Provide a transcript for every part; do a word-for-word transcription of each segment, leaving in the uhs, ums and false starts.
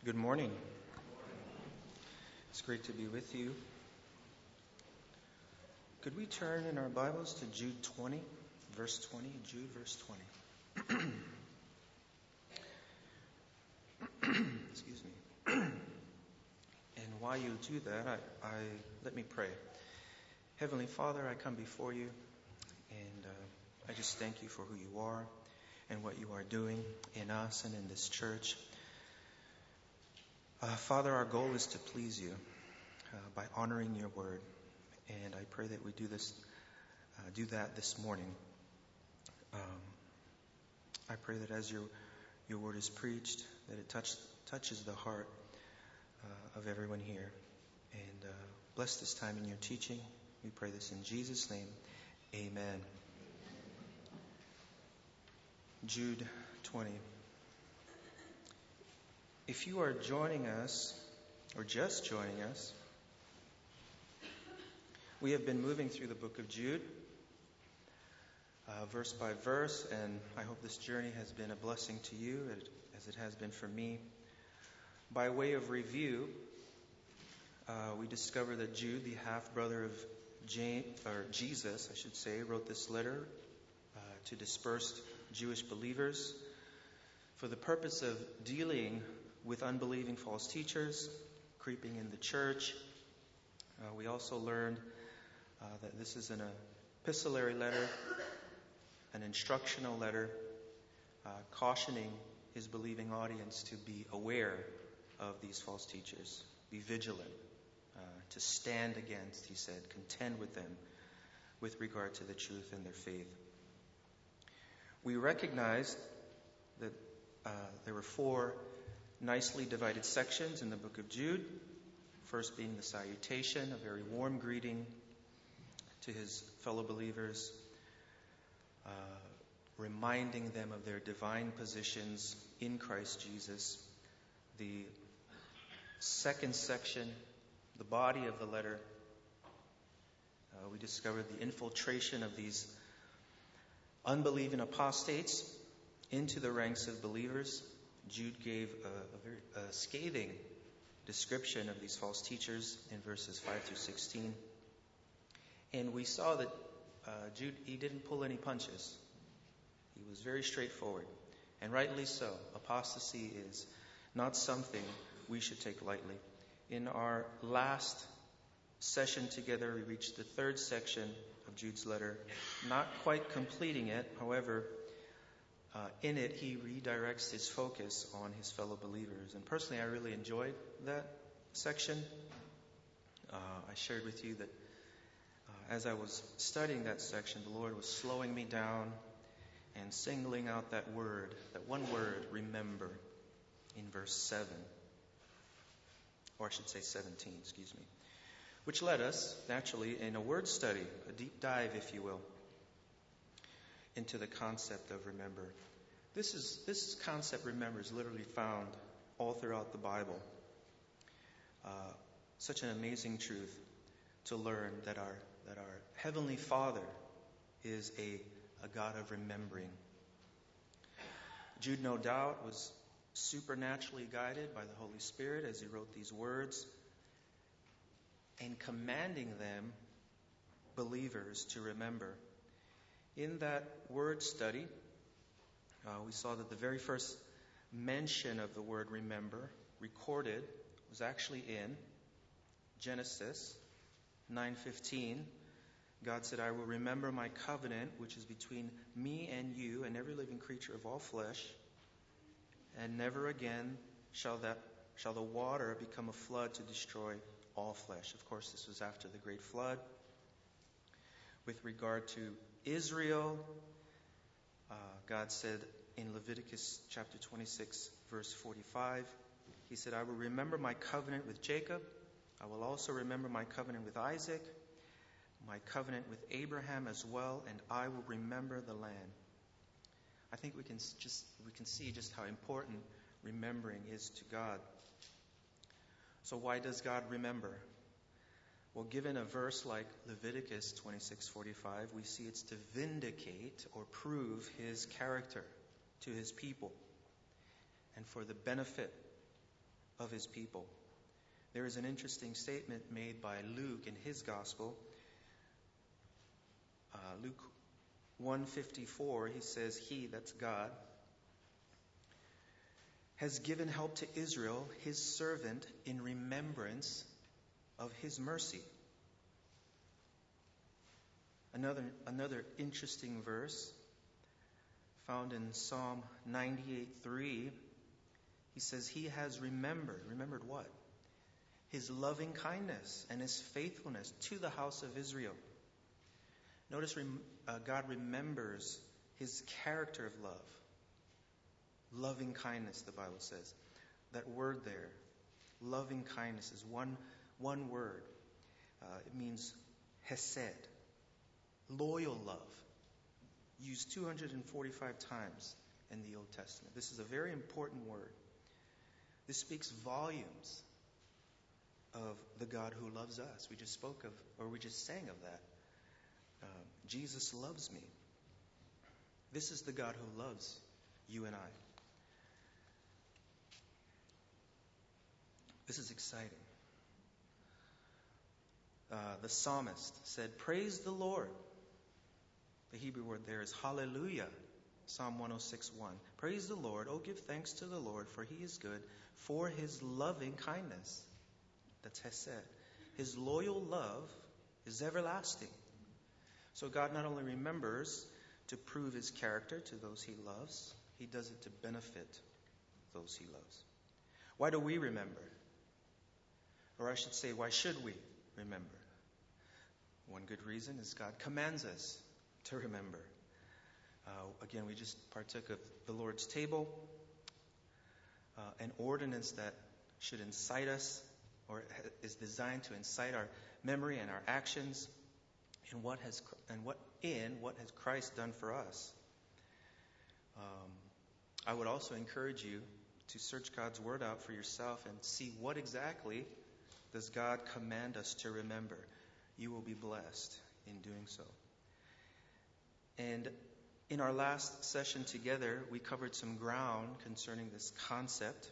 Good morning. It's great to be with you. Could we turn in our Bibles to Jude twenty, verse twenty? Jude, verse twenty. Excuse me. And while you do that, I, I let me pray. Heavenly Father, I come before you, and uh, I just thank you for who you are and what you are doing in us and in this church. Uh, Father, our goal is to please you uh, by honoring your word, and I pray that we do this, uh, do that this morning. Um, I pray that as your your word is preached, that it touch, touches the heart uh, of everyone here, and uh, bless this time in your teaching. We pray this in Jesus' name, Amen. Jude twenty. If you are joining us, or just joining us, we have been moving through the book of Jude, uh, verse by verse, and I hope this journey has been a blessing to you, as it has been for me. By way of review, uh, we discover that Jude, the half-brother of James, or Jesus, I should say, wrote this letter uh, to dispersed Jewish believers for the purpose of dealing with unbelieving false teachers creeping in the church. Uh, we also learned uh, that this is an epistolary letter, an instructional letter, uh, cautioning his believing audience to be aware of these false teachers, be vigilant, uh, to stand against, he said, contend with them with regard to the truth and their faith. We recognized that uh, there were four nicely divided sections in the book of Jude. First being the salutation, a very warm greeting to his fellow believers, uh, reminding them of their divine positions in Christ Jesus. The second section, the body of the letter, uh, we discovered the infiltration of these unbelieving apostates into the ranks of believers. Jude gave a, a very a scathing description of these false teachers in verses five through sixteen. And we saw that uh, Jude, he didn't pull any punches. He was very straightforward. And rightly so. Apostasy is not something we should take lightly. In our last session together, we reached the third section of Jude's letter, not quite completing it. However, Uh, in it, he redirects his focus on his fellow believers. And personally, I really enjoyed that section. Uh, I shared with you that uh, as I was studying that section, the Lord was slowing me down and singling out that word, that one word, remember, in verse seven. Or I should say seventeen, excuse me. Which led us, naturally, in a word study, a deep dive, if you will, into the concept of remember. This is this concept, remember, is literally found all throughout the Bible. Uh, such an amazing truth to learn that our that our Heavenly Father is a, a God of remembering. Jude, no doubt, was supernaturally guided by the Holy Spirit as he wrote these words and commanding them, believers, to remember. In that word study, uh, we saw that the very first mention of the word remember recorded was actually in Genesis nine fifteen. God said, I will remember my covenant, which is between me and you and every living creature of all flesh, and never again shall that shall the water become a flood to destroy all flesh. Of course, this was after the great flood. With regard to Israel, uh, God said in Leviticus chapter twenty-six, verse forty-five, he said, I will remember my covenant with Jacob. I will also remember my covenant with Isaac, my covenant with Abraham as well, and I will remember the land. I think we can just we can see just how important remembering is to God. So why does God remember? Well, given a verse like Leviticus twenty-six forty-five, we see it's to vindicate or prove his character to his people and for the benefit of his people. There is an interesting statement made by Luke in his gospel. Uh, Luke one fifty-four, he says, he, that's God, has given help to Israel, his servant, in remembrance of his mercy. Another, another interesting verse found in Psalm ninety-eight three, he says, he has remembered. Remembered what? His loving kindness and his faithfulness to the house of Israel. Notice uh, God remembers his character of love. Loving kindness, the Bible says. That word there, loving kindness, is one, one word. Uh, it means hesed, loyal love. Used two hundred forty-five times in the Old Testament. This is a very important word. This speaks volumes of the God who loves us. We just spoke of, or we just sang of that. Uh, Jesus loves me. This is the God who loves you and I. This is exciting. Uh, the psalmist said, praise the Lord. The Hebrew word there is hallelujah. Psalm one oh six one. Praise the Lord. Oh, give thanks to the Lord, for he is good, for his loving kindness. That's hesed. His loyal love is everlasting. So God not only remembers to prove his character to those he loves, he does it to benefit those he loves. Why do we remember? Or I should say, why should we remember? One good reason is God commands us to remember. Uh, again, we just partook of the Lord's table, uh, an ordinance that should incite us, or is designed to incite our memory and our actions in what has and what in what has Christ done for us. Um, I would also encourage you to search God's word out for yourself and see what exactly does God command us to remember. You will be blessed in doing so. And in our last session together, we covered some ground concerning this concept.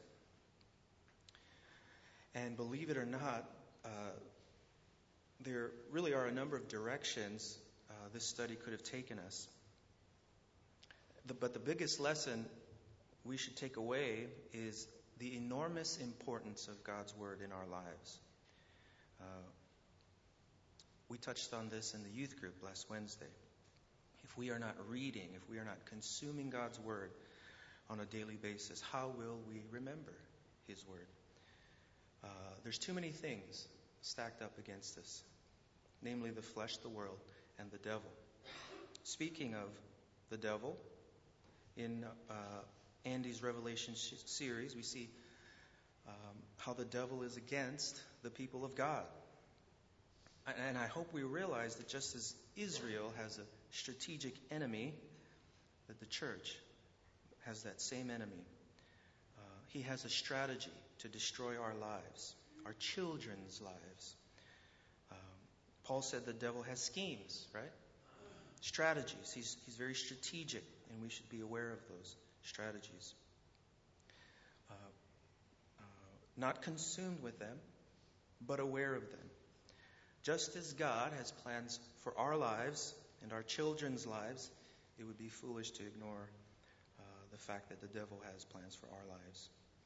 And believe it or not, uh, there really are a number of directions uh, this study could have taken us. The, but the biggest lesson we should take away is the enormous importance of God's Word in our lives. Uh, we touched on this in the youth group last Wednesday. If we are not reading, if we are not consuming God's Word on a daily basis, how will we remember His Word? Uh, there's too many things stacked up against us, namely the flesh, the world, and the devil. Speaking of the devil, in uh, Andy's Revelation sh- series, we see um, how the devil is against the people of God. And I hope we realize that just as Israel has a strategic enemy, that the church has that same enemy. Uh, he has a strategy to destroy our lives, our children's lives. Um, Paul said the devil has schemes, right? Strategies. He's, he's very strategic, and we should be aware of those strategies. Uh, uh, not consumed with them, but aware of them. Just as God has plans for our lives and our children's lives, it would be foolish to ignore uh, the fact that the devil has plans for our lives.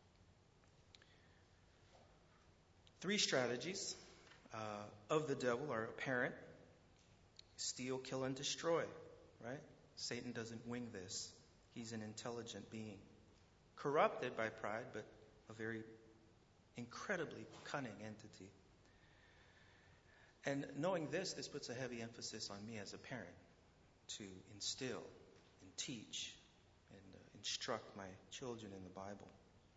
Three strategies uh, of the devil are apparent. Steal, kill, and destroy, right? Satan doesn't wing this. He's an intelligent being. Corrupted by pride, but a very incredibly cunning entity. And knowing this, this puts a heavy emphasis on me as a parent to instill and teach and uh, instruct my children in the Bible.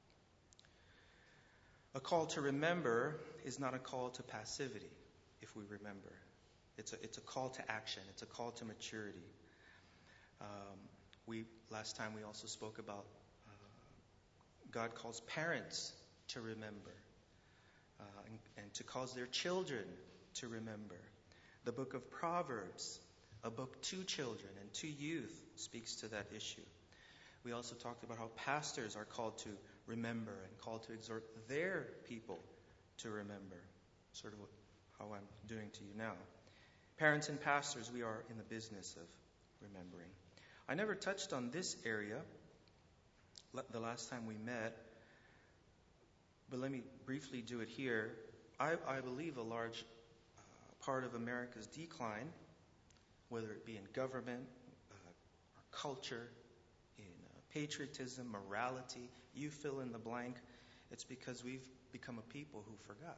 A call to remember is not a call to passivity, if we remember. It's a, it's a call to action. It's a call to maturity. Um, we last time we also spoke about uh, God calls parents to remember uh, and, and to cause their children to remember. The book of Proverbs, a book to children and to youth, speaks to that issue. We also talked about how pastors are called to remember and called to exhort their people to remember. Sort of how I'm doing to you now. Parents and pastors, we are in the business of remembering. I never touched on this area the last time we met, but let me briefly do it here. I, I believe a large uh, part of America's decline, whether it be in government, uh, or culture, in uh, patriotism, morality, you fill in the blank, it's because we've become a people who forgot.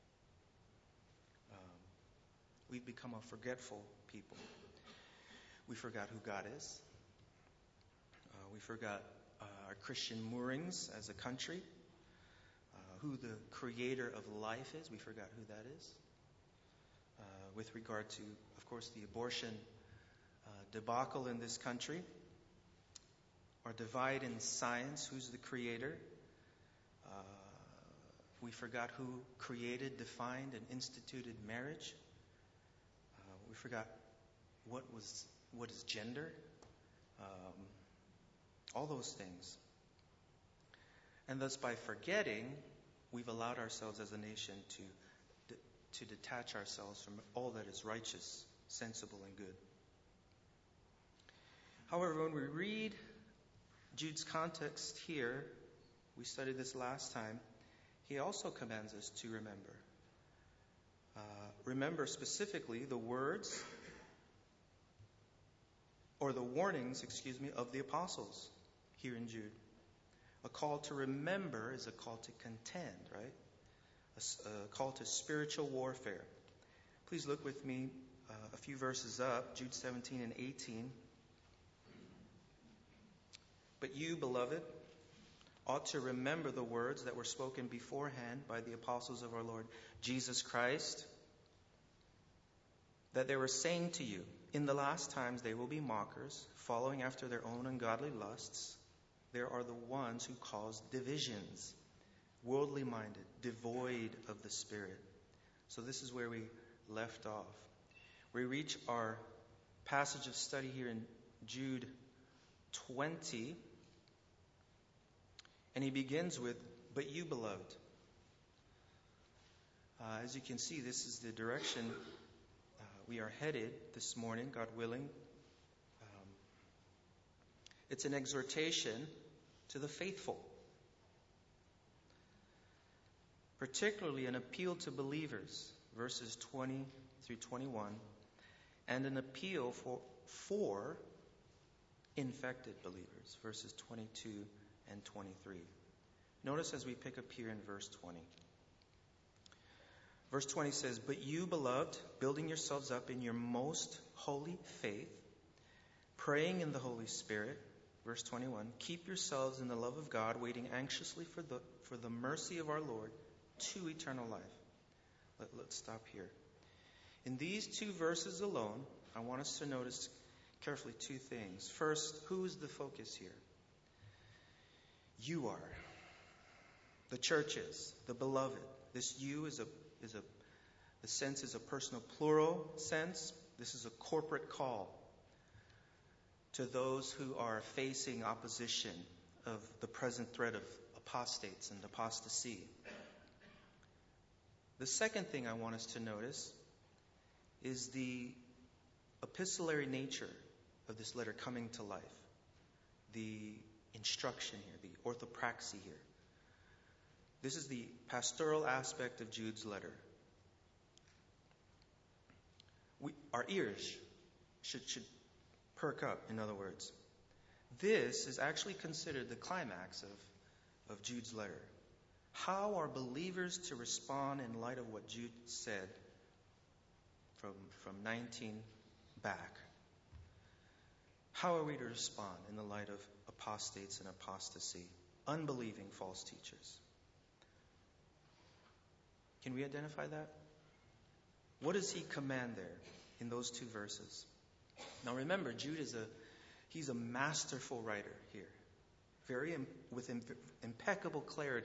Um, we've become a forgetful people. We forgot who God is. Uh, we forgot uh, our Christian moorings as a country. Uh, who the creator of life is. We forgot who that is. Uh, with regard to, of course, the abortion uh, debacle in this country. Our divide in science. Who's the creator? Uh, we forgot who created, defined, and instituted marriage. Uh, we forgot what was what is gender. Um, all those things. And thus, by forgetting, we've allowed ourselves as a nation to, to detach ourselves from all that is righteous, sensible, and good. However, when we read Jude's context here, we studied this last time, he also commands us to remember. Uh, remember specifically the words or the warnings, excuse me, of the apostles here in Jude. A call to remember is a call to contend, right? A, a call to spiritual warfare. Please look with me uh, a few verses up, Jude seventeen and eighteen. But you, beloved, ought to remember the words that were spoken beforehand by the apostles of our Lord Jesus Christ, that they were saying to you, in the last times they will be mockers, following after their own ungodly lusts. There are the ones who cause divisions, worldly minded, devoid of the Spirit. So this is where we left off. We reach our passage of study here in Jude twenty. And he begins with, but you, beloved. Uh, as you can see, this is the direction uh, we are headed this morning, God willing. Um, it's an exhortation to the faithful, particularly an appeal to believers, verses twenty through twenty-one, and an appeal for, for infected believers, verses twenty-two and twenty-three. Notice as we pick up here in verse twenty. Verse twenty says, but you, beloved, building yourselves up in your most holy faith, praying in the Holy Spirit, verse twenty-one, keep yourselves in the love of God, waiting anxiously for the for the mercy of our Lord to eternal life. Let, let's stop here. In these two verses alone, I want us to notice carefully two things. First, who is the focus here? You are. The church is. The beloved. This you is a is a the sense is a personal plural sense. This is a corporate call to those who are facing opposition of the present threat of apostates and apostasy. The second thing I want us to notice is the epistolary nature of this letter coming to life. The instruction here, the orthopraxy here. This is the pastoral aspect of Jude's letter. We, our ears should, should perk up, in other words. This is actually considered the climax of, of Jude's letter. How are believers to respond in light of what Jude said from, from nineteen back? How are we to respond in the light of apostates and apostasy, unbelieving false teachers? Can we identify that? What does he command there in those two verses? Now remember, Jude is a he's a masterful writer here, very with impeccable clarity.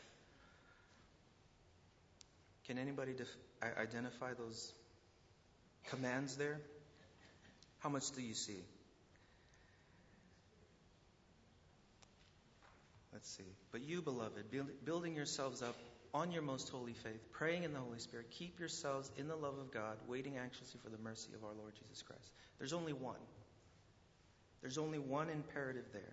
Can anybody def- identify those commands there? How much do you see? Let's see. But you, beloved, build, building yourselves up on your most holy faith, praying in the Holy Spirit, keep yourselves in the love of God, waiting anxiously for the mercy of our Lord Jesus Christ. There's only one. There's only one imperative there.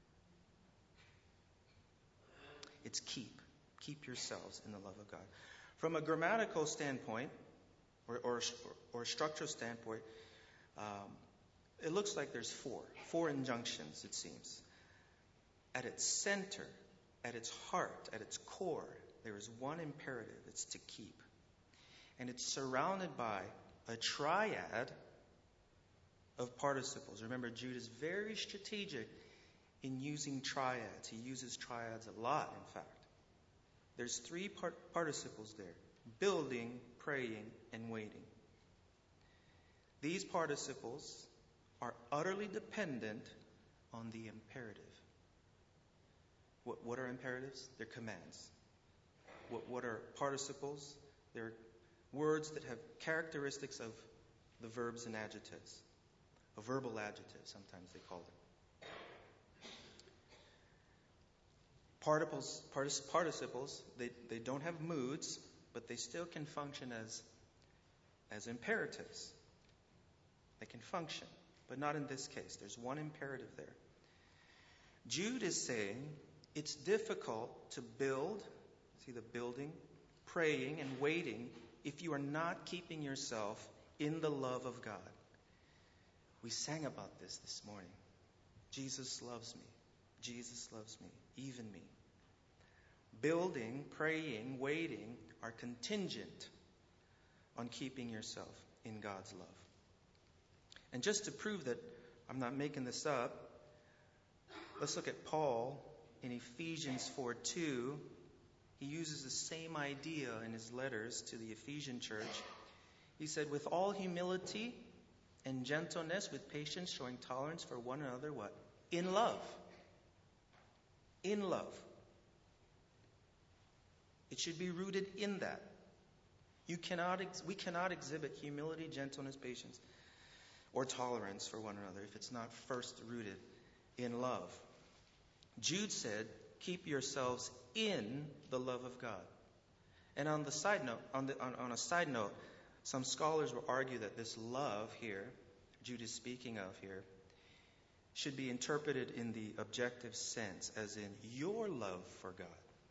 It's keep. Keep yourselves in the love of God. From a grammatical standpoint, or, or, or a structural standpoint, um, it looks like there's four. Four injunctions, it seems. At its center, at its heart, at its core, there is one imperative. It's to keep. And it's surrounded by a triad of participles. Remember, Jude is very strategic in using triads. He uses triads a lot, in fact. There's three part- participles there. Building, praying, and waiting. These participles are utterly dependent on the imperative. What, what are imperatives? They're commands. What, what are participles? They're words that have characteristics of the verbs and adjectives. A verbal adjective, sometimes they call them. Participles, partic- participles they, they don't have moods, but they still can function as, as imperatives. They can function, but not in this case. There's one imperative there. Jude is saying it's difficult to build, see the building, praying, and waiting if you are not keeping yourself in the love of God. We sang about this this morning. Jesus loves me. Jesus loves me, even me. Building, praying, waiting are contingent on keeping yourself in God's love. And just to prove that I'm not making this up, let's look at Paul in Ephesians four two. He uses the same idea in his letters to the Ephesian church. He said, with all humility and gentleness, with patience, showing tolerance for one another, what? In love. In love. It should be rooted in that. You cannot, ex- we cannot exhibit humility, gentleness, patience, or tolerance for one another if it's not first rooted in love. Jude said, keep yourselves in the love of God. And on the side note, on, the, on, on a side note, some scholars will argue that this love here, Jude is speaking of here, should be interpreted in the objective sense, as in your love for God.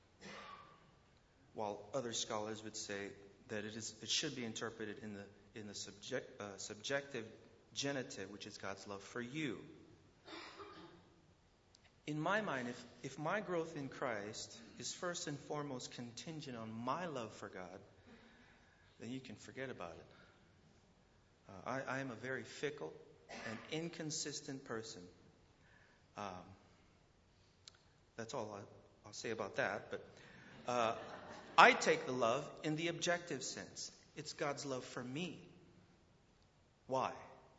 While other scholars would say that it is it should be interpreted in the in the subject, uh, subjective genitive, which is God's love for you. In my mind, if, if my growth in Christ is first and foremost contingent on my love for God, then you can forget about it. Uh, I, I am a very fickle and inconsistent person. Um, that's all I, I'll say about that. But uh, I take the love in the objective sense. It's God's love for me. Why?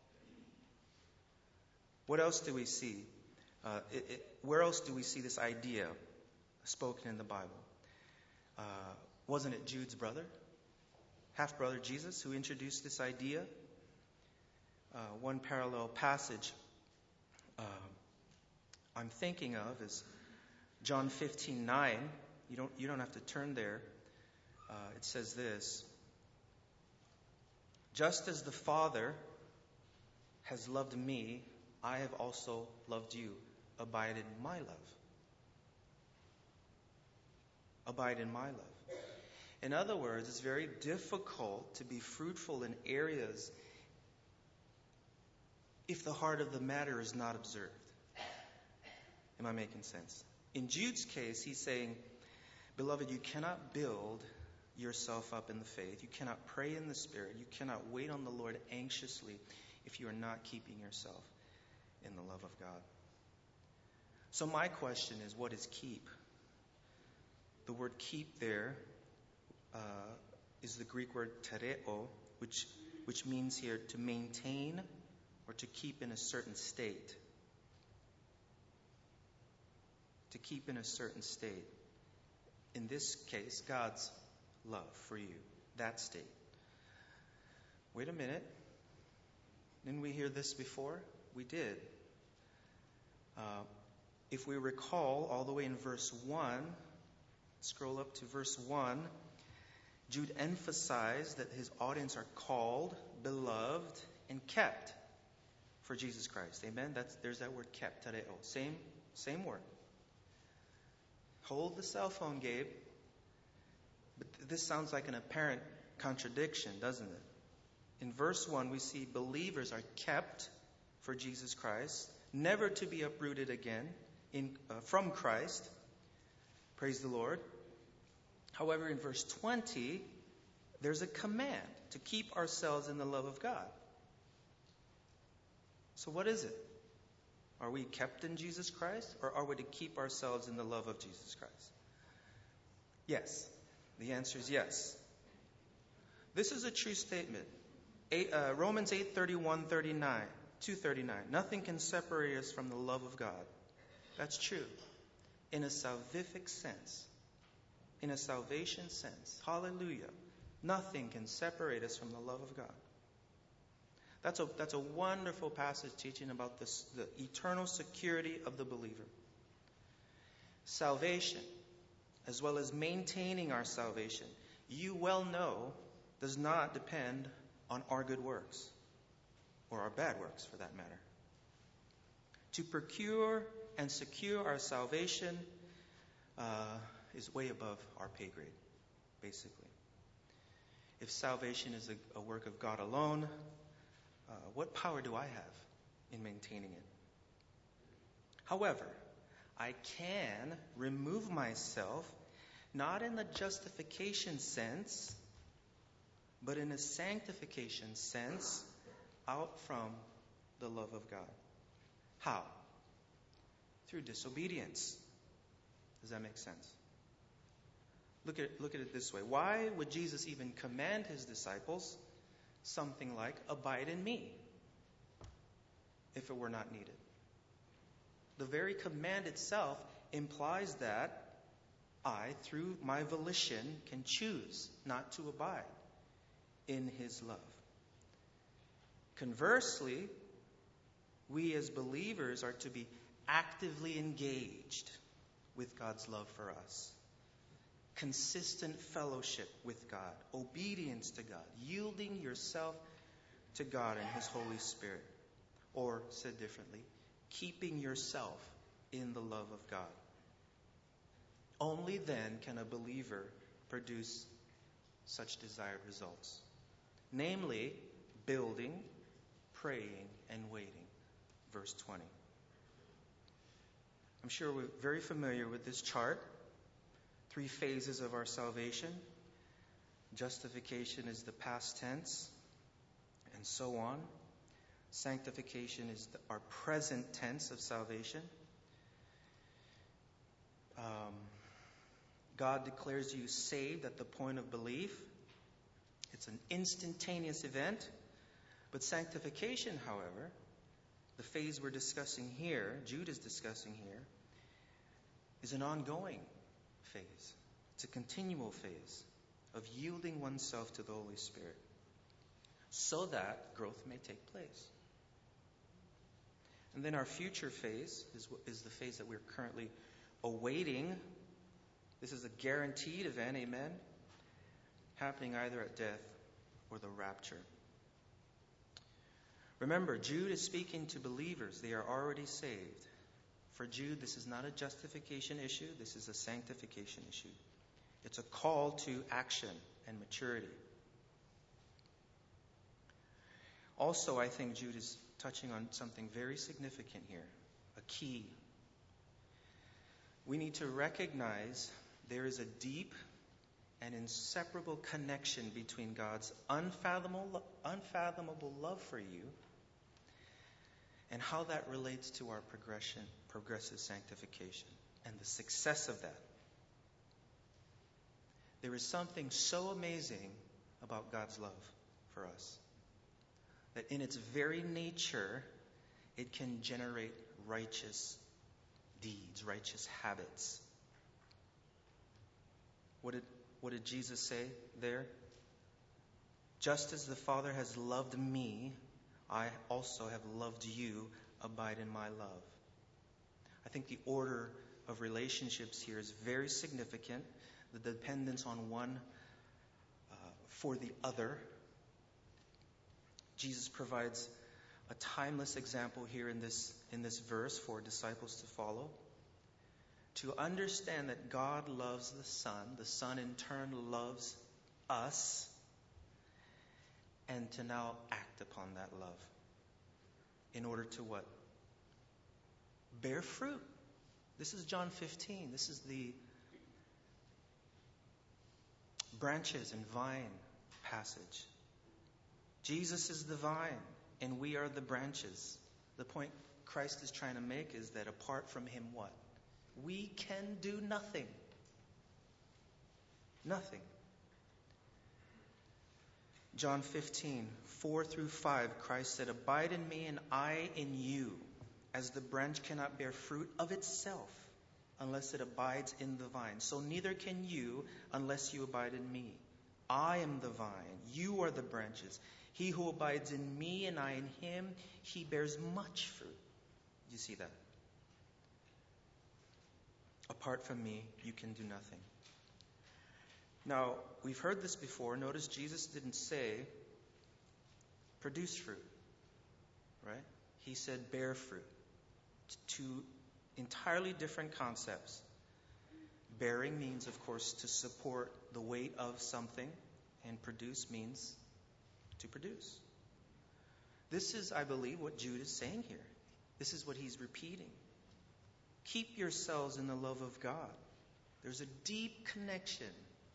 What else do we see? Uh, it, it, where else do we see this idea spoken in the Bible? Uh, wasn't it Jude's brother, half-brother Jesus, who introduced this idea? Uh, one parallel passage uh, I'm thinking of is John fifteen nine. You don't, you don't have to turn there. Uh, it says this: just as the Father has loved me, I have also loved you. Abide in my love. Abide in my love. In other words, it's very difficult to be fruitful in areas if the heart of the matter is not observed. Am I making sense? In Jude's case, he's saying, beloved, you cannot build yourself up in the faith. You cannot pray in the Spirit. You cannot wait on the Lord anxiously if you are not keeping yourself in the love of God. So my question is, what is keep? The word keep there uh, is the Greek word tereo, which which means here to maintain or to keep in a certain state. To keep in a certain state. In this case, God's love for you, that state. Wait a minute. Didn't we hear this before? We did. Uh, If we recall all the way in verse one, scroll up to verse one, Jude emphasized that his audience are called, beloved, and kept for Jesus Christ. Amen? That's, there's that word kept, tereo. Same, same word. Hold the cell phone, Gabe. But this sounds like an apparent contradiction, doesn't it? In verse one, we see believers are kept for Jesus Christ, never to be uprooted again in, uh, from Christ. Praise the Lord. However, in verse twenty, there's a command to keep ourselves in the love of God. So what is it? Are we kept in Jesus Christ, or are we to keep ourselves in the love of Jesus Christ? Yes. The answer is yes. This is a true statement. Eight, uh, Romans eight thirty-one thirty-nine, two thirty-nine. Nothing can separate us from the love of God. That's true. In a salvific sense. In a salvation sense. Hallelujah. Nothing can separate us from the love of God. That's a, that's a wonderful passage teaching about this, the eternal security of the believer. Salvation, as well as maintaining our salvation, you well know, does not depend on our good works, or our bad works for that matter. To procure and secure our salvation uh, is way above our pay grade, basically. If salvation is a, a work of God alone, uh, what power do I have in maintaining it? However, I can remove myself, not in the justification sense, but in a sanctification sense, out from the love of God. How? Through disobedience. Does that make sense? Look at, look at it this way. Why would Jesus even command his disciples something like, abide in me, if it were not needed? The very command itself implies that I, through my volition, can choose not to abide in his love. Conversely, we as believers are to be actively engaged with God's love for us. Consistent fellowship with God, obedience to God, yielding yourself to God and his Holy Spirit. Or, said differently, keeping yourself in the love of God. Only then can a believer produce such desired results. Namely, building, praying, and waiting. Verse twenty. I'm sure we're very familiar with this chart. Three phases of our salvation. Justification is the past tense, and so on. Sanctification is the, our present tense of salvation. Um, God declares you saved at the point of belief. It's an instantaneous event. But sanctification, however, the phase we're discussing here, Jude is discussing here, is an ongoing phase. It's a continual phase of yielding oneself to the Holy Spirit so that growth may take place. And then our future phase is, is the phase that we're currently awaiting. This is a guaranteed event, amen, happening either at death or the rapture. Remember, Jude is speaking to believers. They are already saved. For Jude, this is not a justification issue. This is a sanctification issue. It's a call to action and maturity. Also, I think Jude is touching on something very significant here, a key. We need to recognize there is a deep and inseparable connection between God's unfathomable, unfathomable love for you and how that relates to our progression, progressive sanctification and the success of that. There is something so amazing about God's love for us that in its very nature, it can generate righteous deeds, righteous habits. What did, what did Jesus say there? Just as the Father has loved me, I also have loved you. Abide in my love. I think the order of relationships here is very significant. The dependence on one uh, for the other. Jesus provides a timeless example here in this in this verse for disciples to follow. To understand that God loves the Son, the Son in turn loves us, and to now act upon that love. In order to what? Bear fruit. This is John fifteen. This is the branches and vine passage. Jesus is the vine, and we are the branches. The point Christ is trying to make is that apart from him, what? We can do nothing. Nothing. John fifteen, four through five, Christ said, "Abide in me and I in you, as the branch cannot bear fruit of itself unless it abides in the vine. So neither can you unless you abide in me. I am the vine, you are the branches. He who abides in me and I in him, he bears much fruit." You see that? Apart from me, you can do nothing. Now, we've heard this before. Notice Jesus didn't say, produce fruit, right? He said, bear fruit. Two entirely different concepts. Bearing means, of course, to support the weight of something, and produce means to produce. This is, I believe, what Jude is saying here. This is what he's repeating. Keep yourselves in the love of God. There's a deep connection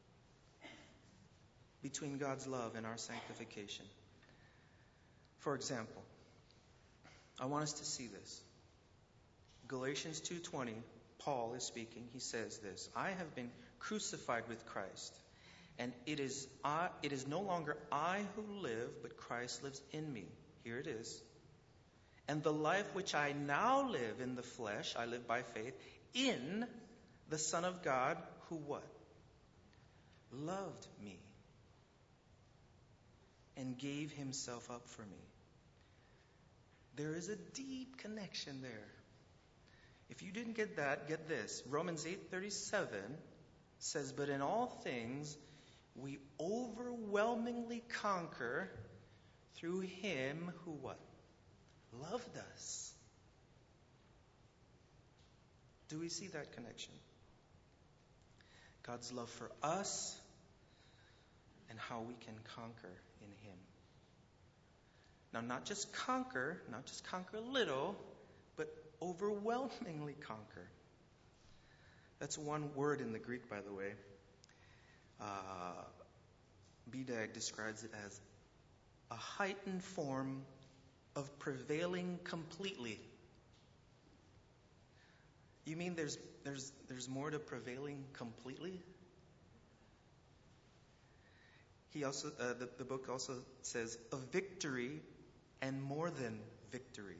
between God's love and our sanctification. For example, I want us to see this. Galatians two twenty, Paul is speaking. He says this, "I have been crucified with Christ, and it is I, it is no longer I who live, but Christ lives in me." Here it is. "And the life which I now live in the flesh, I live by faith in the Son of God, who what? Loved me and gave himself up for me." There is a deep connection there. If you didn't get that, get this. Romans eight thirty-seven says, "But in all things we overwhelmingly conquer through him who what? Loved us." Do we see that connection? God's love for us and how we can conquer in him. Now, not just conquer, not just conquer a little, but overwhelmingly conquer. That's one word in the Greek, by the way. Uh, B D A G describes it as a heightened form of prevailing completely. You mean there's there's there's more to prevailing completely? He also uh, the, the book also says a victory and more than victory.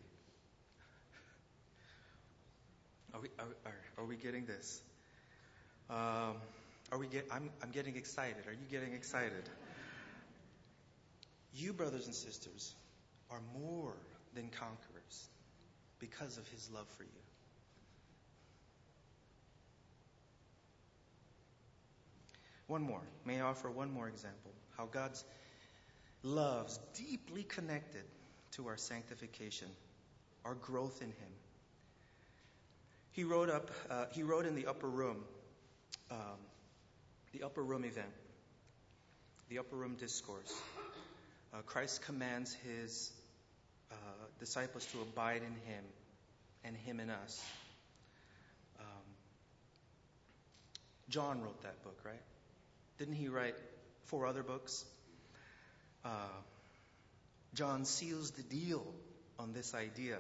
Are we are, are, are we getting this? Um, are we get? I'm I'm getting excited. Are you getting excited? You, brothers and sisters, are more than conquerors because of his love for you. One more. May I offer one more example? How God's love is deeply connected to our sanctification, our growth in him. He wrote up. Uh, he wrote in the upper room, um, the upper room event, the upper room discourse. Uh, Christ commands his uh, disciples to abide in him and him in us. Um, John wrote that book, right? Didn't he write four other books? Uh, John seals the deal on this idea.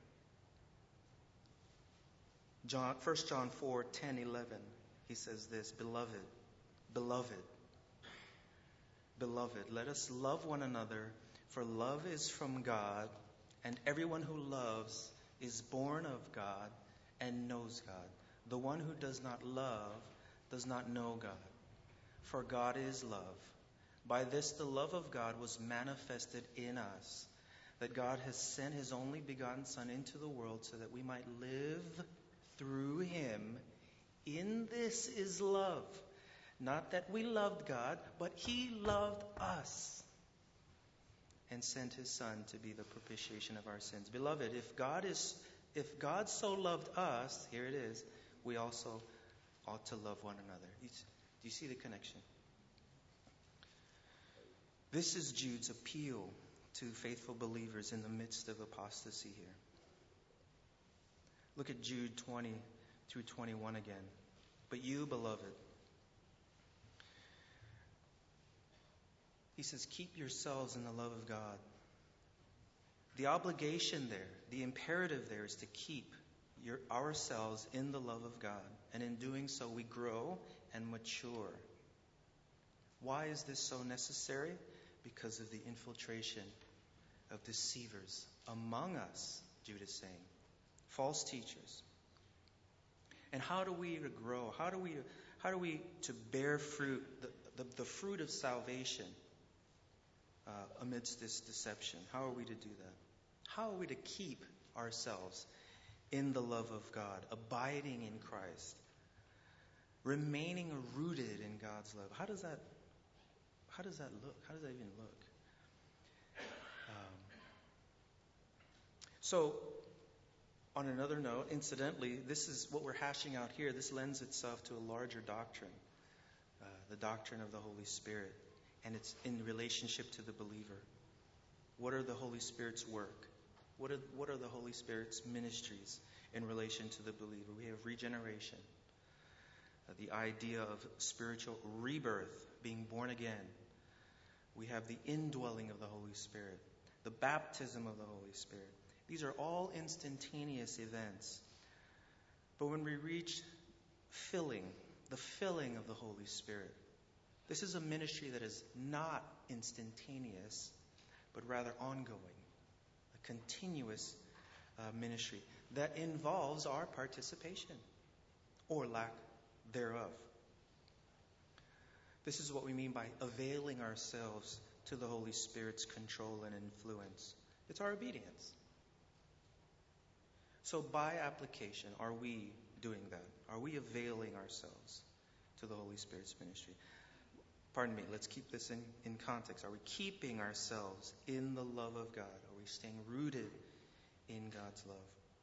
John, First John four, ten, eleven, he says this, "Beloved, beloved, beloved, let us love one another, for love is from God, and everyone who loves is born of God and knows God. The one who does not love does not know God, for God is love. By this the love of God was manifested in us, that God has sent his only begotten Son into the world so that we might live through him. In this is love. Not that we loved God, but he loved us and sent his Son to be the propitiation of our sins. Beloved, if God is if God so loved us, here it is, we also ought to love one another. Do you see the connection? This is Jude's appeal to faithful believers in the midst of apostasy here. Look at Jude twenty through twenty-one again. But you, beloved, he says, keep yourselves in the love of God. The obligation there, the imperative there is to keep your, ourselves in the love of God. And in doing so, we grow and mature. Why is this so necessary? Because of the infiltration of deceivers among us, Jude is saying. False teachers. And how do we grow? How do we, how do we to bear fruit, the, the, the fruit of salvation uh, amidst this deception? How are we to do that? How are we to keep ourselves in the love of God, abiding in Christ, remaining rooted in God's love? How does that, how does that look? How does that even look? Um, so, on another note, incidentally, this is what we're hashing out here. This lends itself to a larger doctrine, uh, the doctrine of the Holy Spirit, and it's in relationship to the believer. What are the Holy Spirit's work? What are, what are the Holy Spirit's ministries in relation to the believer? We have regeneration, uh, the idea of spiritual rebirth, being born again. We have the indwelling of the Holy Spirit, the baptism of the Holy Spirit. These are all instantaneous events. But when we reach filling, the filling of the Holy Spirit, this is a ministry that is not instantaneous, but rather ongoing, a continuous uh, ministry that involves our participation or lack thereof. This is what we mean by availing ourselves to the Holy Spirit's control and influence. It's our obedience. So by application, are we doing that? Are we availing ourselves to the Holy Spirit's ministry? Pardon me, let's keep this in, in context. Are we keeping ourselves in the love of God? Are we staying rooted in God's love?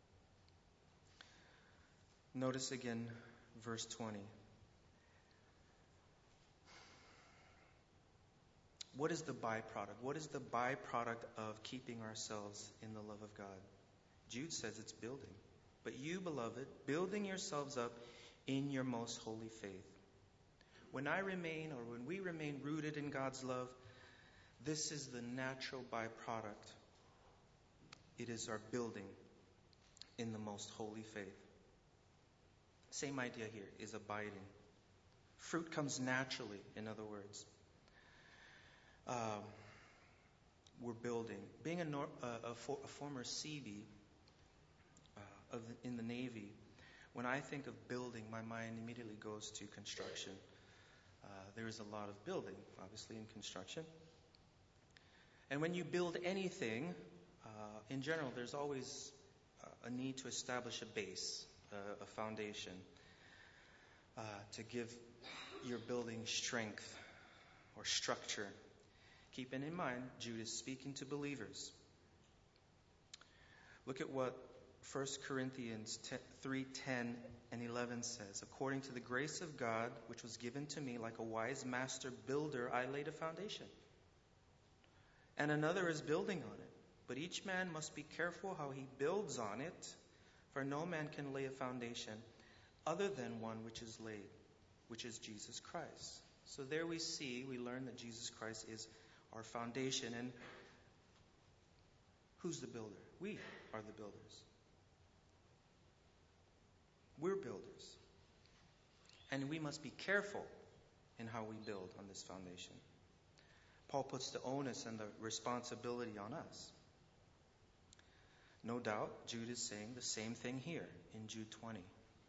Notice again verse twenty. What is the byproduct? What is the byproduct of keeping ourselves in the love of God? Jude says it's building. But you, beloved, building yourselves up in your most holy faith. When I remain, or when we remain rooted in God's love, this is the natural byproduct. It is our building in the most holy faith. Same idea here is abiding. Fruit comes naturally, in other words. Um, we're building. Being a, nor- uh, a, for- a former Seabee uh, of the, in the Navy, when I think of building, my mind immediately goes to construction. Uh, there is a lot of building, obviously, in construction. And when you build anything, uh, in general, there's always uh, a need to establish a base, uh, a foundation, uh, to give your building strength or structure. Keeping in mind, Jude is speaking to believers. Look at what First Corinthians three ten and eleven says. According to the grace of God, which was given to me like a wise master builder, I laid a foundation. And another is building on it. But each man must be careful how he builds on it, for no man can lay a foundation other than one which is laid, which is Jesus Christ. So there we see, we learn that Jesus Christ is our foundation. And who's the builder? We are the builders. We're builders. And we must be careful in how we build on this foundation. Paul puts the onus and the responsibility on us. No doubt, Jude is saying the same thing here in Jude twenty.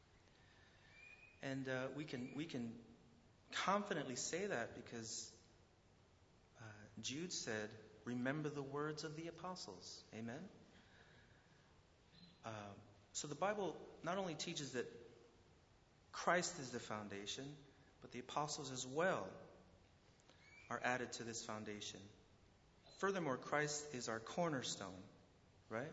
And uh, we can we can confidently say that because uh, Jude said, remember the words of the apostles. Amen? Uh, So the Bible not only teaches that Christ is the foundation, but the apostles as well are added to this foundation. Furthermore, Christ is our cornerstone, right?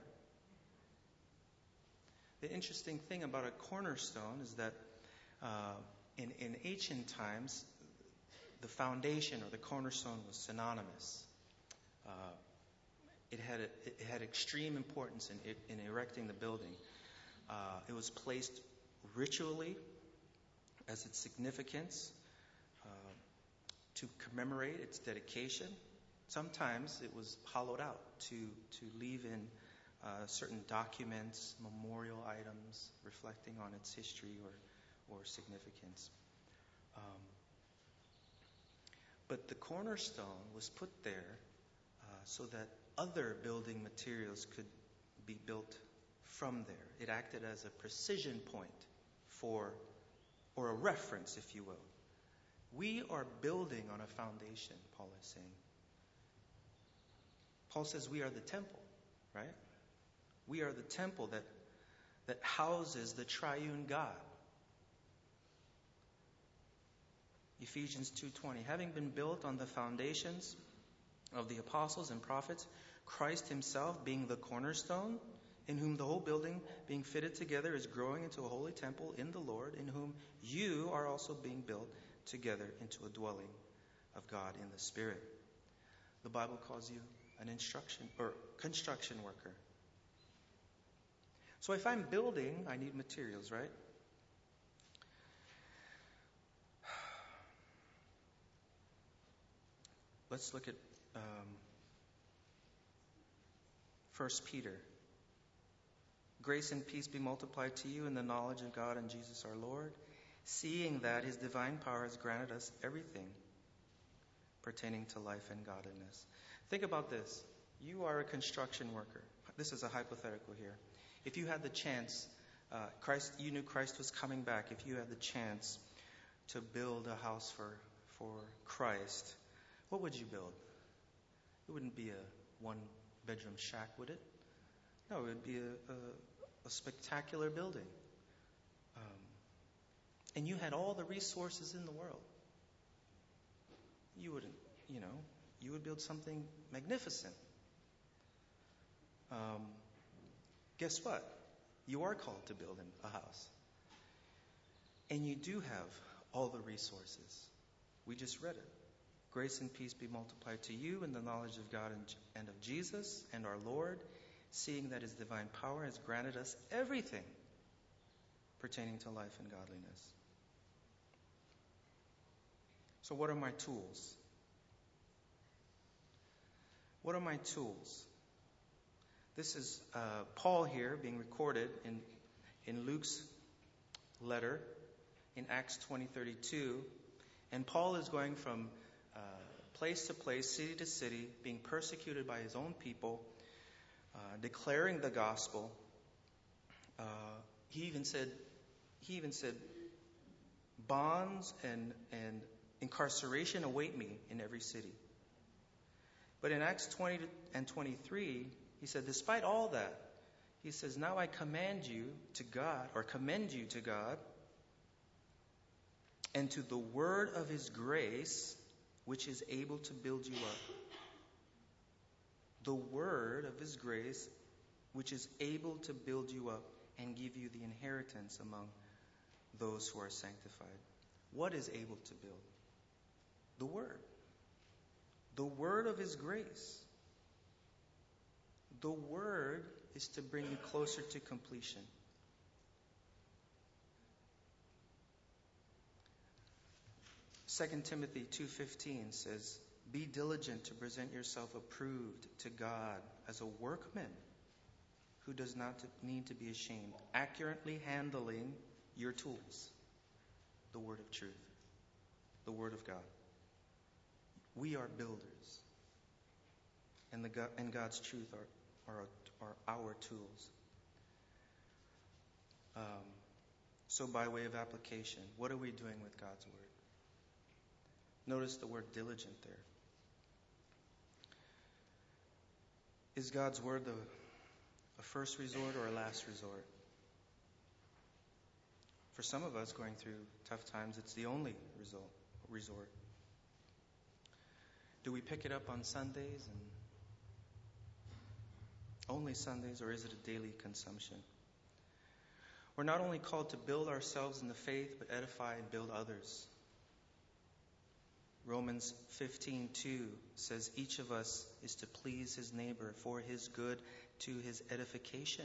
The interesting thing about a cornerstone is that uh, in, in ancient times, the foundation or the cornerstone was synonymous. Uh, it had a, it had extreme importance in, in erecting the building. Uh, it was placed ritually as its significance uh, to commemorate its dedication. Sometimes it was hollowed out to, to leave in uh, certain documents, memorial items reflecting on its history or, or significance. Um, but the cornerstone was put there uh, so that other building materials could be built from there. It acted as a precision point for, or a reference, if you will. We are building on a foundation, Paul is saying. Paul says we are the temple, right? We are the temple that, that houses the triune God. Ephesians two twenty, having been built on the foundations of the apostles and prophets, Christ himself being the cornerstone, in whom the whole building being fitted together is growing into a holy temple in the Lord, in whom you are also being built together into a dwelling of God in the Spirit. The Bible calls you an instruction or construction worker. So if I'm building, I need materials, right? Let's look at um, First Peter. Grace and peace be multiplied to you in the knowledge of God and Jesus our Lord, seeing that his divine power has granted us everything pertaining to life and godliness. Think about this. You are a construction worker. This is a hypothetical here. If you had the chance, uh, Christ, you knew Christ was coming back. If you had the chance to build a house for, for Christ, what would you build? It wouldn't be a one-bedroom shack, would it? No, it would be a, a, a spectacular building. Um, and you had all the resources in the world. You wouldn't, you know, you would build something magnificent. Um, guess what? You are called to build a house. And you do have all the resources. We just read it. Grace and peace be multiplied to you in the knowledge of God and, and of Jesus and our Lord, seeing that his divine power has granted us everything pertaining to life and godliness. So what are my tools? What are my tools? This is uh, Paul here being recorded in, in Luke's letter in Acts twenty thirty-two. And Paul is going from uh, place to place, city to city, being persecuted by his own people, uh, declaring the gospel. Uh, he even said, he even said, bonds and, and incarceration await me in every city. But in Acts twenty and twenty-three, he said, despite all that, he says, now I command you to God, or commend you to God, and to the word of his grace, which is able to build you up. The word of his grace, which is able to build you up and give you the inheritance among those who are sanctified. What is able to build? The word. The word of his grace. The word is to bring you closer to completion. Second Timothy two fifteen says, be diligent to present yourself approved to God as a workman who does not need to be ashamed, accurately handling your tools, the word of truth, the word of God. We are builders, and, the God, and God's truth are, are, are our tools. Um, so by way of application, what are we doing with God's word? Notice the word diligent there. Is God's word the, a first resort or a last resort? for some of us going through tough times, it's the only result, resort. Do we pick it up on Sundays and only Sundays, or is it a daily consumption? We're not only called to build ourselves in the faith, but edify and build others. Romans fifteen two says each of us is to please his neighbor for his good, to his edification.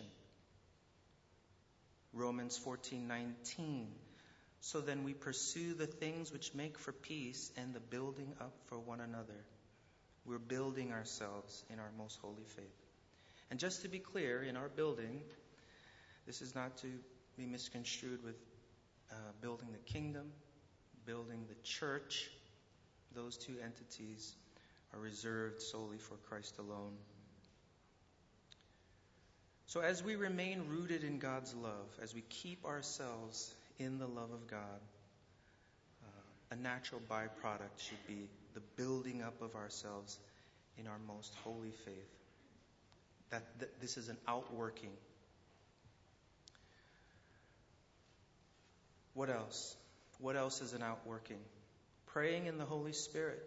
Romans fourteen nineteen, so then we pursue the things which make for peace and the building up for one another. We're building ourselves in our most holy faith. And just to be clear, in our building, this is not to be misconstrued with uh, building the kingdom, building the church. Those two entities are reserved solely for Christ alone. So as we remain rooted in God's love, as we keep ourselves in the love of God, uh, a natural byproduct should be the building up of ourselves in our most holy faith. That, that this is an outworking. What else? What else is an outworking? Praying in the Holy Spirit.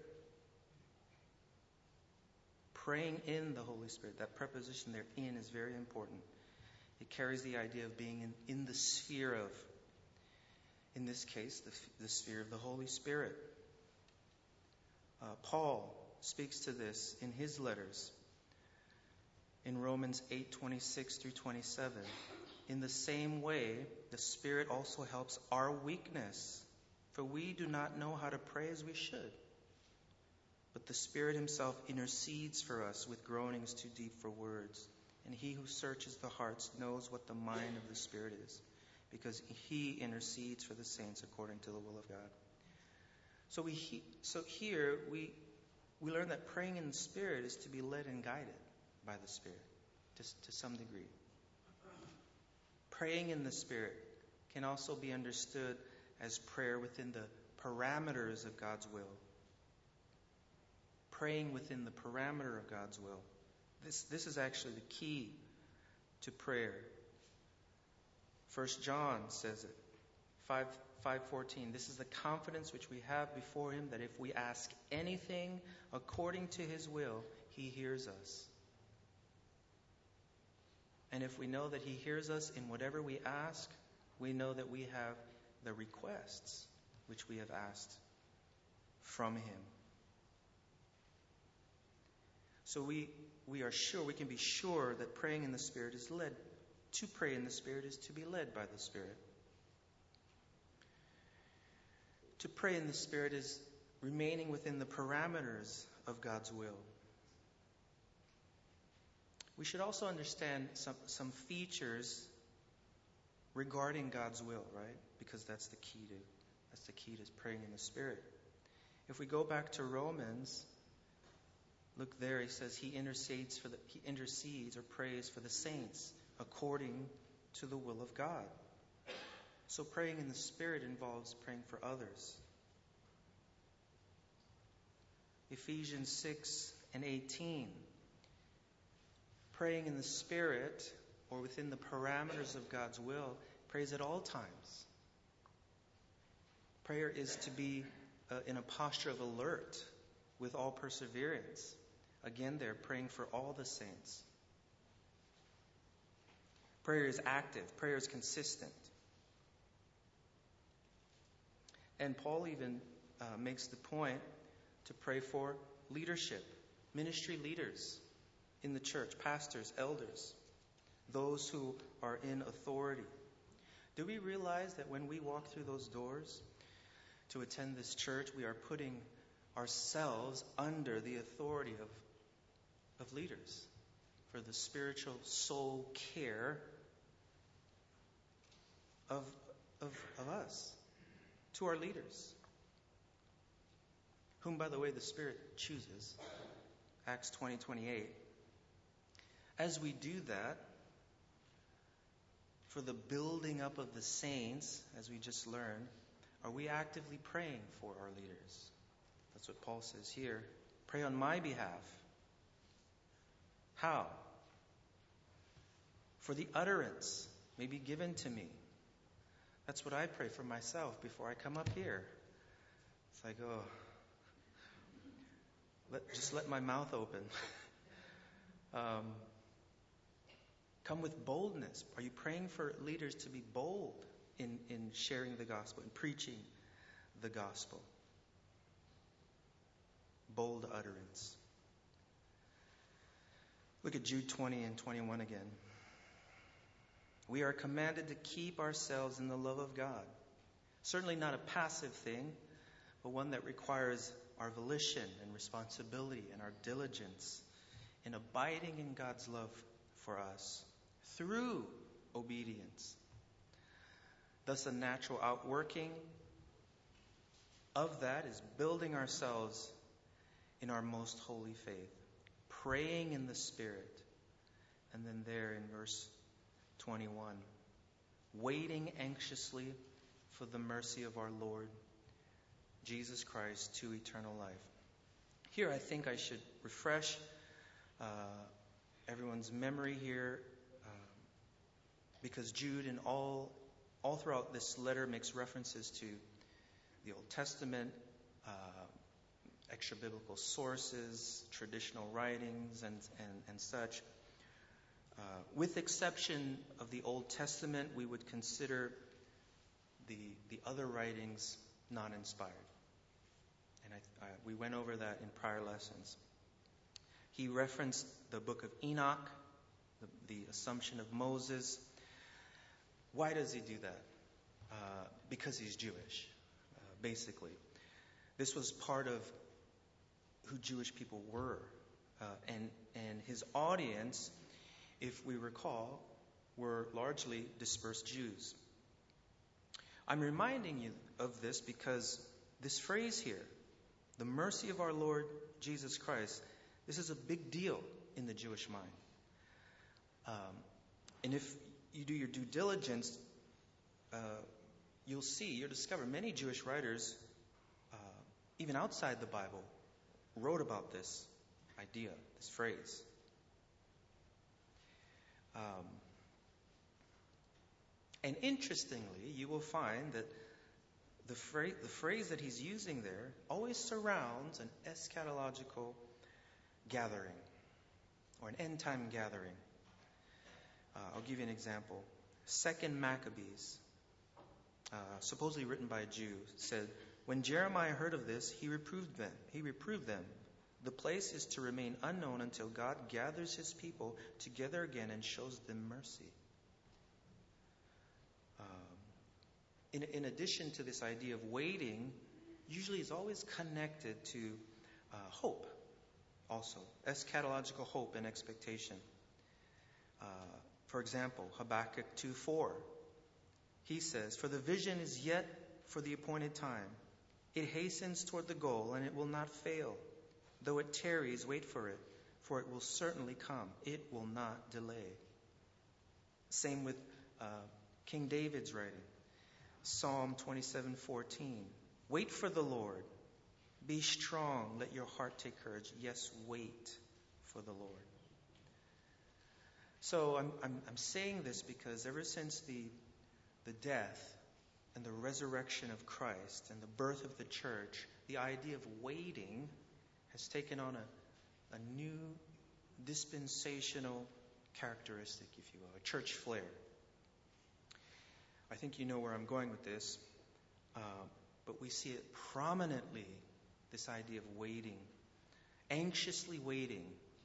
Praying in the Holy Spirit. That preposition there, in, is very important. It carries the idea of being in, in the sphere of, in this case, the, the sphere of the Holy Spirit. Uh, Paul speaks to this in his letters. In Romans eight twenty-six through twenty-seven. In the same way, the Spirit also helps our weakness. For we do not know how to pray as we should. But the Spirit himself intercedes for us with groanings too deep for words. And he who searches the hearts knows what the mind of the Spirit is, because he intercedes for the saints according to the will of God. So we he, so here we we learn that praying in the Spirit is to be led and guided by the Spirit to, to some degree. Praying in the Spirit can also be understood as prayer within the parameters of God's will. Praying within the parameter of God's will. This, this is actually the key to prayer. First John says it. five fourteen. This is the confidence which we have before him, that if we ask anything according to his will, he hears us. And if we know that he hears us in whatever we ask, we know that we have the requests which we have asked from him. So we, we are sure, we can be sure that praying in the Spirit is led. To pray in the Spirit is to be led by the Spirit. To pray in the Spirit is remaining within the parameters of God's will. We should also understand some, some features regarding God's will, right? Because that's the key to that's the key to praying in the Spirit. If we go back to Romans, look there. He says he intercedes for the he intercedes or prays for the saints according to the will of God. So praying in the Spirit involves praying for others. Ephesians six and eighteen. Praying in the Spirit, or within the parameters of God's will, prays at all times. Prayer is to be uh, in a posture of alert with all perseverance. Again, they're praying for all the saints. Prayer is active. Prayer is consistent. And Paul even uh, makes the point to pray for leadership, ministry leaders in the church, pastors, elders, those who are in authority. Do we realize that when we walk through those doors to attend this church, we are putting ourselves under the authority of, of leaders for the spiritual soul care of, of, of us, to our leaders, whom, by the way, the Spirit chooses, Acts twenty twenty-eight. As we do that, for the building up of the saints, as we just learned, are we actively praying for our leaders? That's what Paul says here. Pray on my behalf. How? For the utterance may be given to me, That's what I pray for myself before I come up here. It's like, oh, let, just let my mouth open. um, come with boldness. Are you praying for leaders to be bold in, in sharing the gospel, in preaching the gospel? Bold utterance. Look at Jude twenty and twenty-one again. We are commanded to keep ourselves in the love of God. Certainly not a passive thing, but one that requires our volition and responsibility and our diligence in abiding in God's love for us through obedience. Thus, a natural outworking of that is building ourselves in our most holy faith, praying in the Spirit, and then there in verse twenty-one, waiting anxiously for the mercy of our Lord Jesus Christ to eternal life. Here I think I should refresh uh, everyone's memory here, uh, because Jude in all all throughout this letter makes references to the Old Testament, uh, extra biblical sources, traditional writings, and and, and such. Uh, with exception of the Old Testament, we would consider the the other writings non-inspired. And I, I, we went over that in prior lessons. He referenced the book of Enoch, the, the Assumption of Moses. Why does he do that? Uh, because he's Jewish, uh, basically. This was part of who Jewish people were. Uh, and, and his audience, if we recall, were largely dispersed Jews. I'm reminding you of this because this phrase here, the mercy of our Lord Jesus Christ, this is a big deal in the Jewish mind. Um, and if you do your due diligence, uh, you'll see, you'll discover many Jewish writers, uh, even outside the Bible, wrote about this idea, this phrase. Um, and interestingly, you will find that the phrase, the phrase that he's using there always surrounds an eschatological gathering or an end-time gathering. Uh, I'll give you an example. Second Maccabees, uh, supposedly written by a Jew, said, "When Jeremiah heard of this, he reproved them. He reproved them. The place is to remain unknown until God gathers his people together again and shows them mercy." Um, in, in addition to this idea of waiting, usually is always connected to uh, hope also, eschatological hope and expectation. Uh, for example, Habakkuk two four, he says, "For the vision is yet for the appointed time. It hastens toward the goal, and it will not fail. Though it tarries, wait for it, for it will certainly come. It will not delay." Same with uh, King David's writing. Psalm twenty-seven fourteen. "Wait for the Lord. Be strong. Let your heart take courage. Yes, wait for the Lord." So I'm, I'm, I'm saying this because ever since the, the death and the resurrection of Christ and the birth of the church, the idea of waiting has taken on a, a new dispensational characteristic, if you will, a church flair. I think you know where I'm going with this, uh, but we see it prominently, this idea of waiting, anxiously waiting.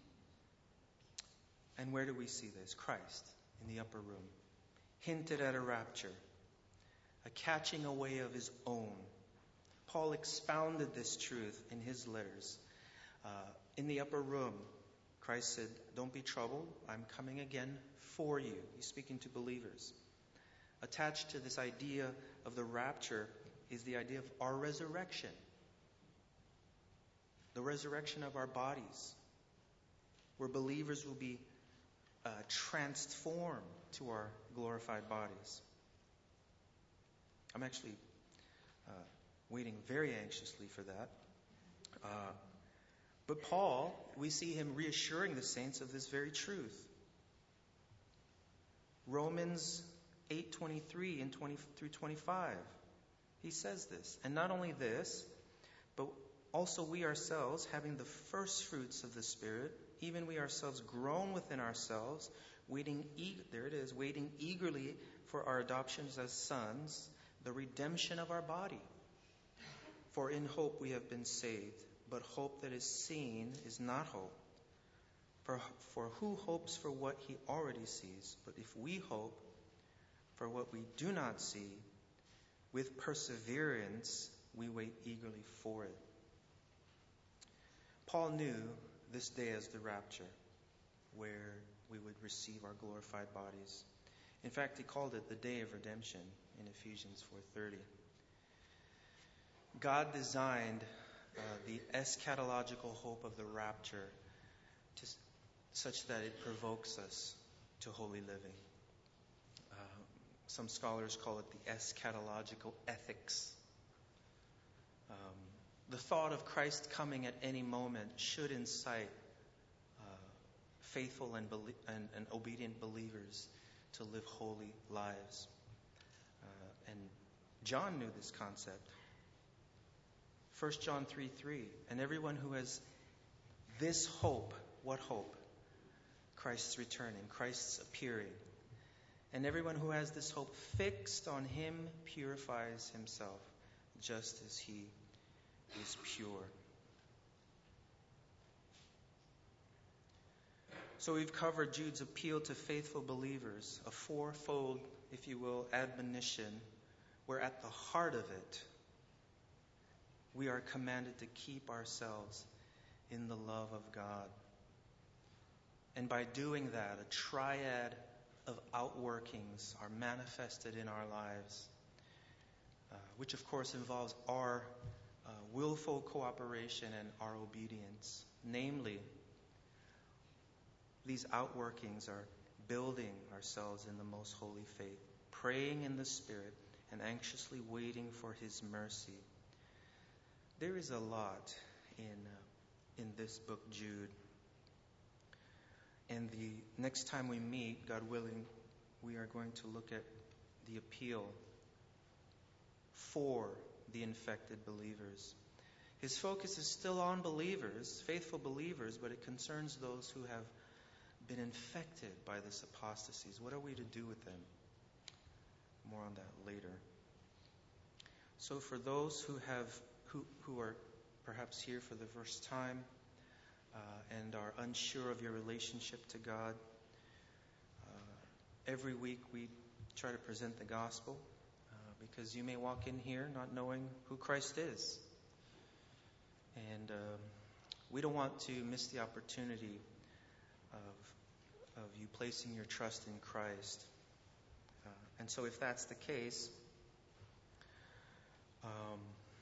And where do we see this? Christ in the upper room, hinted at a rapture, a catching away of his own. Paul expounded this truth in his letters. Uh, in the upper room, Christ said, "Don't be troubled. I'm coming again for you." He's speaking to believers. Attached to this idea of the rapture is the idea of our resurrection. The resurrection of our bodies, where believers will be uh, transformed to our glorified bodies. I'm actually uh, waiting very anxiously for that. Uh, but Paul, we see him reassuring the saints of this very truth. Romans eight twenty-three and twenty through twenty-five. He says this. And not only this, but also we ourselves, having the first fruits of the Spirit, even we ourselves groan within ourselves, waiting, e- there it is, waiting eagerly for our adoptions as sons, the redemption of our body. For in hope we have been saved, but hope that is seen is not hope. For, for who hopes for what he already sees? But if we hope for what we do not see, with perseverance we wait eagerly for it. Paul knew this day as the rapture, where we would receive our glorified bodies. In fact, he called it the day of redemption in Ephesians four thirty. God designed uh, the eschatological hope of the rapture to, such that it provokes us to holy living. Uh, some scholars call it the eschatological ethics. Um, the thought of Christ coming at any moment should incite uh, faithful and, belie- and, and obedient believers to live holy lives. Uh, and John knew this concept. First John three three, and everyone who has this hope, what hope? Christ's returning, Christ's appearing. And everyone who has this hope fixed on him purifies himself, just as he is pure. So we've covered Jude's appeal to faithful believers, a fourfold, if you will, admonition, where at the heart of it, we are commanded to keep ourselves in the love of God. And by doing that, a triad of outworkings are manifested in our lives, uh, which of course involves our uh, willful cooperation and our obedience. Namely, these outworkings are building ourselves in the most holy faith, praying in the Spirit, and anxiously waiting for His mercy. There is a lot in uh, in this book, Jude. And the next time we meet, God willing, we are going to look at the appeal for the infected believers. His focus is still on believers, faithful believers, but it concerns those who have been infected by this apostasy. What are we to do with them? More on that later. So for those who have who, who are perhaps here for the first time uh, and are unsure of your relationship to God, uh, every week we try to present the gospel uh, because you may walk in here not knowing who Christ is. And uh, we don't want to miss the opportunity of, of you placing your trust in Christ. Uh, and so if that's the case, um,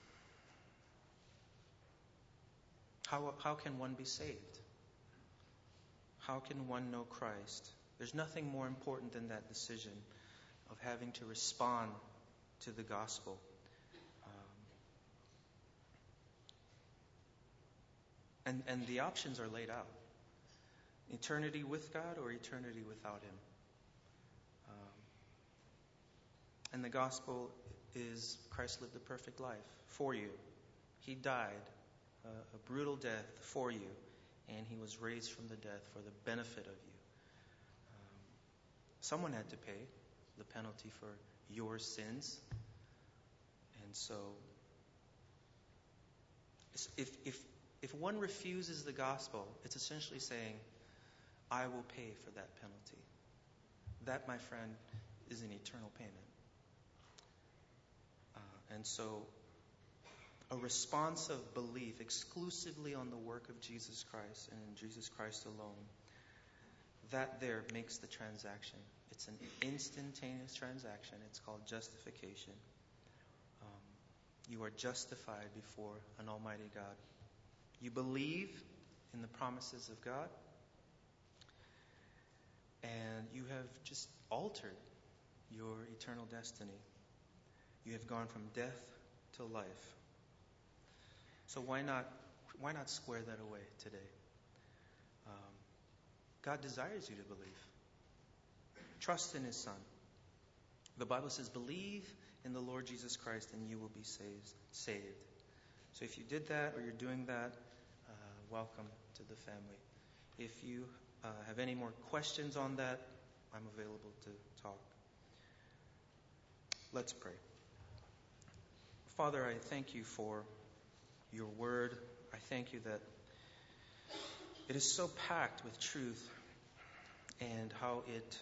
How, how can one be saved? How can one know Christ? There's nothing more important than that decision of having to respond to the gospel. Um, and, and the options are laid out. Eternity with God or eternity without Him. Um, and the gospel is Christ lived a perfect life for you. He died Uh, a brutal death for you, and He was raised from the death for the benefit of you. Um, someone had to pay the penalty for your sins, and so if if if one refuses the gospel, it's essentially saying, "I will pay for that penalty." That, my friend, is an eternal payment, uh, and so. A response of belief exclusively on the work of Jesus Christ and in Jesus Christ alone, that there makes the transaction. It's an instantaneous transaction. It's called justification. Um, you are justified before an almighty God. You believe in the promises of God, and you have just altered your eternal destiny. You have gone from death to life. So why not why not square that away today? Um, God desires you to believe. Trust in His Son. The Bible says, believe in the Lord Jesus Christ and you will be saved. saved. So if you did that or you're doing that, uh, welcome to the family. If you uh, have any more questions on that, I'm available to talk. Let's pray. Father, I thank you for your word. I thank you that it is so packed with truth and how it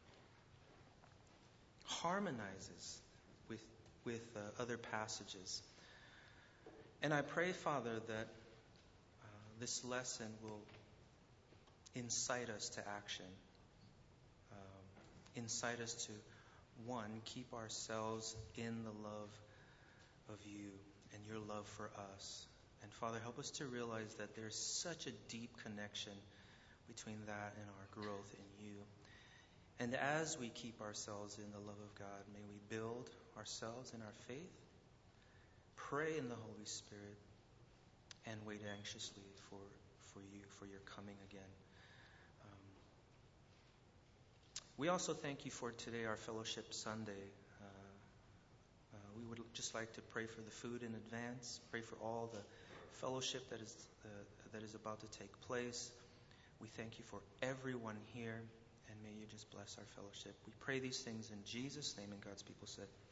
harmonizes with, with uh, other passages. And I pray, Father, that uh, this lesson will incite us to action, um, incite us to, one, keep ourselves in the love of you and your love for us. And Father, help us to realize that there's such a deep connection between that and our growth in you. And as we keep ourselves in the love of God, may we build ourselves in our faith, pray in the Holy Spirit, and wait anxiously for, for you, for your coming again. Um, we also thank you for today, our Fellowship Sunday. Uh, uh, we would just like to pray for the food in advance, pray for all the fellowship that is uh, that is about to take place. We thank you for everyone here, and may you just bless our fellowship. We pray these things in Jesus' name, and God's people said,